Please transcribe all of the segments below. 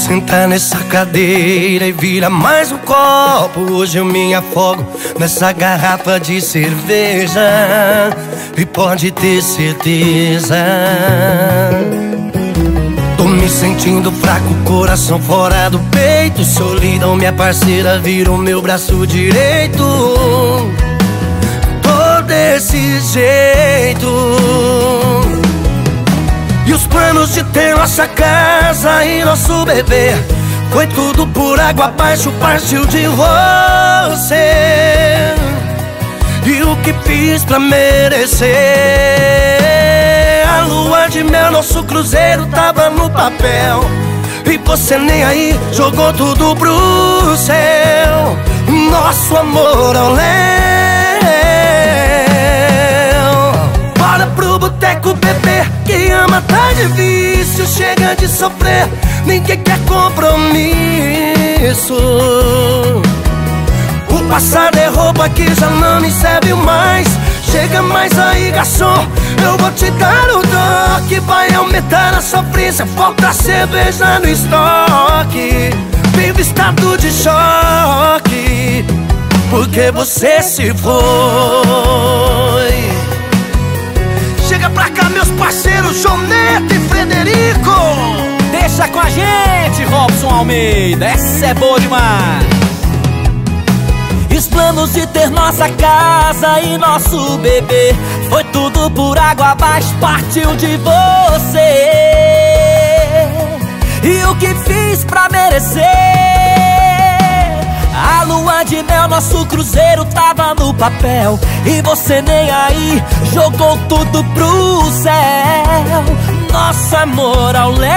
Senta nessa cadeira e vira mais um copo. Hoje eu me afogo nessa garrafa de cerveja. E pode ter certeza, tô me sentindo fraco, coração fora do peito. Solidão, minha parceira, vira o meu braço direito. Tô desse jeito. E os planos de ter nossa casa e nosso bebê foi tudo por água abaixo, partiu de você. E o que fiz pra merecer? A lua de mel, nosso cruzeiro tava no papel. E você nem aí, jogou tudo pro céu. Nosso amor ao léu. Bora pro boteco, bebê, que ama tá difícil, chega de sofrer, ninguém quer compromisso. O passado é roupa que já não me serve mais. Chega mais aí, garçom, eu vou te dar o toque. Vai aumentar a sofrência, falta cerveja no estoque. Vivo estado de choque, porque você se foi. Chega pra cá, meus parceiros, João Neto e Frederico. Deixa com a gente, Robson Almeida, essa é boa demais. Os planos de ter nossa casa e nosso bebê foi tudo por água abaixo, partiu de você. E o que fiz pra merecer? A lua de mel, nosso cruzeiro tava no papel. E você nem aí, jogou tudo pro céu. Nosso amor ao léu.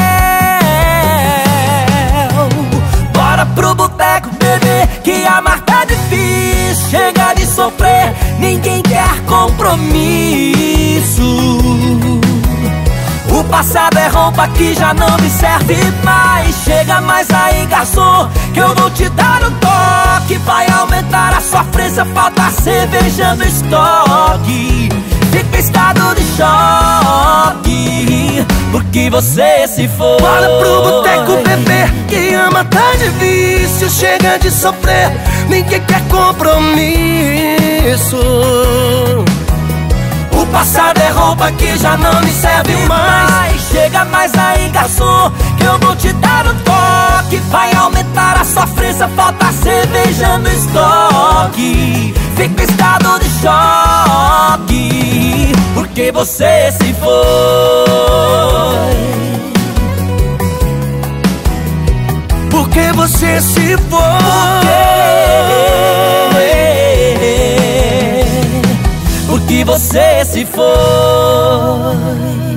Bora pro boteco, bebê, que amar tá difícil, chega de sofrer, ninguém quer compromisso. O passado é roupa que já não me serve mais. Chega mais aí, garçom, que eu vou te dar um toque. Vai aumentar a sofrência, falta cerveja no estoque. Fica em estado de choque, porque você se foi. Bora pro boteco, bebê, que ama tá difícil, chega de sofrer, ninguém quer compromisso. O passado é roupa que já não me serve mais. Chega mais aí, garçom, que eu vou te dar um toque. Vai aumentar a sofrência, falta cerveja no estoque. Fica em estado de choque, porque você se foi. Porque você se foi. Porque você se foi.